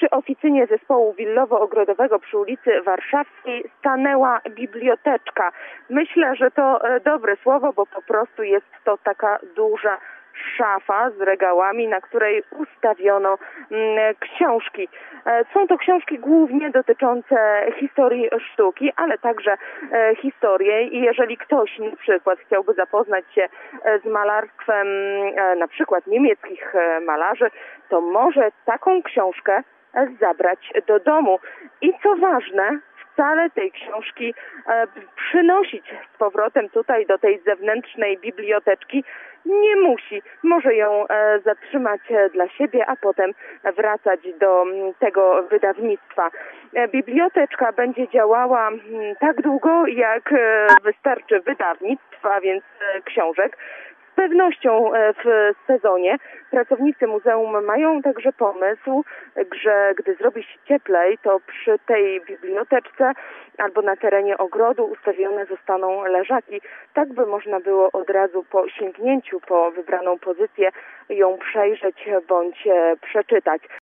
Przy oficynie zespołu willowo-ogrodowego przy ulicy Warszawskiej stanęła biblioteczka. Myślę, że to dobre słowo, bo po prostu jest to taka duża szafa z regałami, na której ustawiono książki. Są to książki głównie dotyczące historii sztuki, ale także historii i jeżeli ktoś na przykład chciałby zapoznać się z malarstwem na przykład niemieckich malarzy, to może taką książkę zabrać do domu. I co ważne, wcale tej książki przynosić z powrotem tutaj do tej zewnętrznej biblioteczki nie musi. Może ją zatrzymać dla siebie, a potem wracać do tego wydawnictwa. Biblioteczka będzie działała tak długo, jak wystarczy wydawnictw, a więc książek. Z pewnością w sezonie pracownicy muzeum mają także pomysł, że gdy zrobi się cieplej, to przy tej biblioteczce albo na terenie ogrodu ustawione zostaną leżaki, tak by można było od razu po sięgnięciu po wybraną pozycję ją przejrzeć bądź przeczytać.